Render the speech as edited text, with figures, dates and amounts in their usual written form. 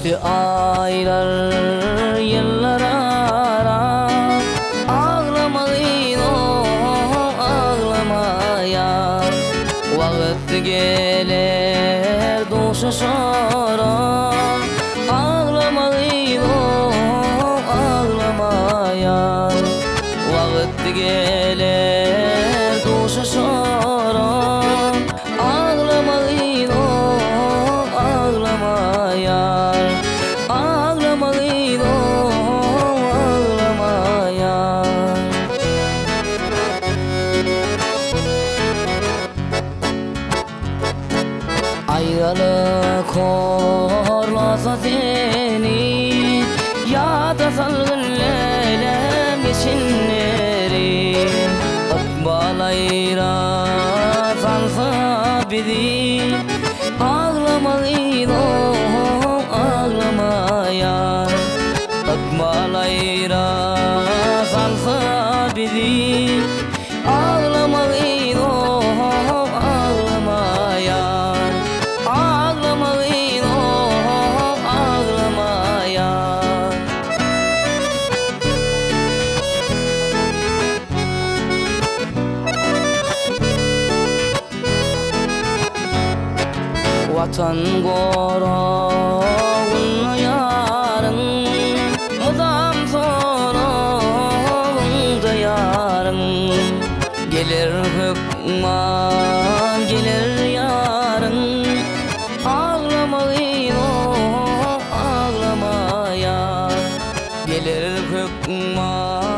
Geçti aylar, yıllar ara. Ağlamayın ağlamaya. Vakit gelir duşa şara. Ağlamayın ağlamaya. Vakit gelir duşa şara. Ağlamayın ağlamaya. Ağlamayın ağlamaya. Ayrılık horlasa seni, ya da salgın lelem geçinleri. Akbalayra salsa bizi, ağlamayın ağlamaya. Akbalayra salsa bizi, ağlamayın ağlamaya. Ağlamayın ağlamaya. Vatan gorağın yarın, mudam sorağında yarın. Gelir hükman, gelir yarın. Ağlamayın ağlamaya. Gelir hükman.